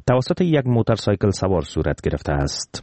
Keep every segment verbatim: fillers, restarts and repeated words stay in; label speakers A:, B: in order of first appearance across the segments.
A: توسط یک موتورسایکل سوار صورت گرفته است.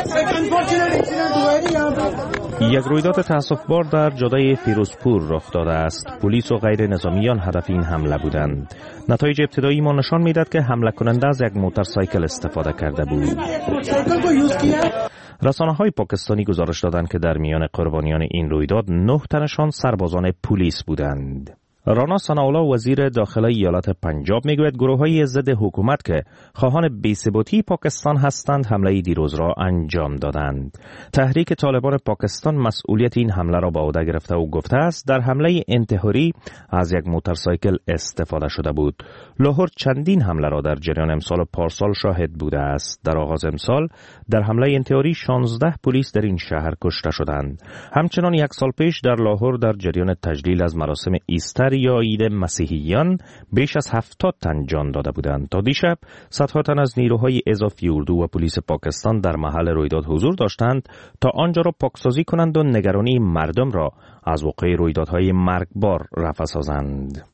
A: یک رویداد تأسف‌بار در جاده فیروزپور رخ داده است. پلیس و غیر نظامیان هدف این حمله بودند. نتایج ابتدایی ما نشان میداد که حمله کننده از یک موتورسایکل استفاده کرده بود. رسانه‌های پاکستانی گزارش دادند که در میان قربانیان این رویداد نه تنشان سربازان پلیس بودند. رانا ثناءالله وزیر داخله ایالت پنجاب میگوید گروه‌های ضد حکومت که خواهان بی‌ثباتی پاکستان هستند حمله دیروز را انجام دادند. تحریک طالبان پاکستان مسئولیت این حمله را به عهده گرفته و گفته است در حمله انتحاری از یک موتورسایکل استفاده شده بود. لاهور چندین حمله را در جریان امسال پارسال شاهد بوده است. در آغاز امسال در حمله انتحاری شانزده پلیس در این شهر کشته شدند. همچنان یک سال پیش در لاهور در جریان تجلیل از مراسم ایستر یا عید مسیحیان بیش از هفتاد تن جان داده بودند. تا دیشب صدها تن از نیروهای اضافی اردو و پلیس پاکستان در محل رویداد حضور داشتند تا آنجا را پاکسازی کنند و نگرانی مردم را از وقوع رویدادهای مرگبار رفع سازند.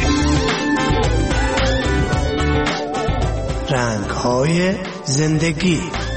B: رنگ‌های زندگی.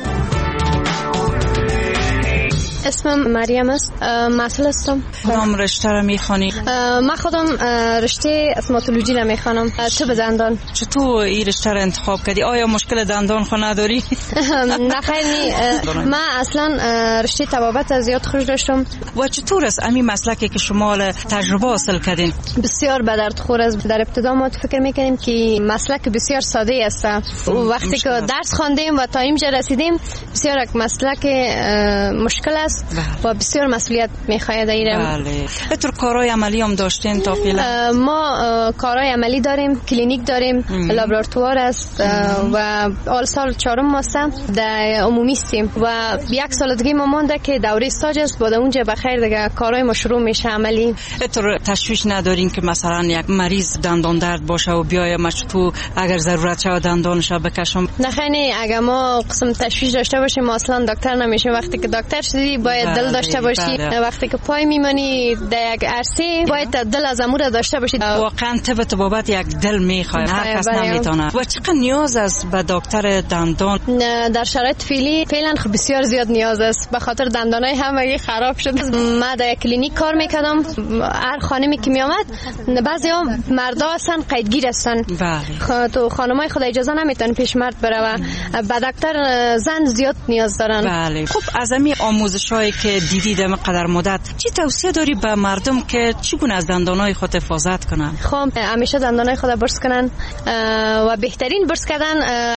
C: اسمم مریم است، مسئول هستم.
D: کدام رشته را میخوانی؟
C: من خودم رشته استوماتولوژی را میخوانم. تو به دندان.
D: چطور این رشته را انتخاب کردی؟ آیا مشکل دندان خو نداری؟
C: نه خیر، من اصلا رشته طبابت زیاد خوش داشتم.
D: و چطور است همین مسلکی که شما تجربه حاصل کردین؟
C: بسیار به درد خور است. در ابتدا ما فکر میکنیم که مسلک بسیار ساده است. وقتی که درس خواندیم و تا اینجا رسیدیم بسیار یک مسلک مشکل است و بسیار مسئولیت میخواهد ایره.
D: بله. اتر کارهای عملی هم داشتین تا فعلا؟
C: ما کارهای عملی داریم، کلینیک داریم، لابراتوار است و آل سال چهارم ماستم در عمومی استیم و یک سال دیگه ما مونده که دوره استاج است. بعد اونجا بخیر دیگه کارهای ما شروع میشه عملی.
D: اتر تشویش ندارین که مثلا یک مریض دندان درد باشه و بیاید مشتو اگر ضرورت شود دندانش بکشم؟
C: نه خیر، اگر ما قسم تشویش داشته باشیم ما اصلا دکتر نمیشه. وقتی که دکتر شدی باید دل داشته باشی. وقتی که پای میمانی در یک عرصه باید دل از امور داشته باشی.
D: واقعا طب طبابت یک دل میخواد، هر کس نمیتونه. و چقدر نیاز است به دکتر دندان؟
C: در شرایط فعلی فعلا خب بسیار زیاد نیاز است، به خاطر دندانای همگی خراب شده. من در کلینیک کار میکردم. هر خانمی که میامد بعضیا مردا هستن قیدگیر هستن.
D: بله.
C: تو خانمای خود اجازه نمیتن پیش مرد بره و به دکتر زن زیاد نیاز دارن.
D: بله. خب از همین آموزشایی که دیدی در قدر مدت چی توصیه داری به مردم که چگونه از دندانای خود حفاظت کنن؟
C: خب همیشه دندانای خود برس کنن و بهترین برس کردن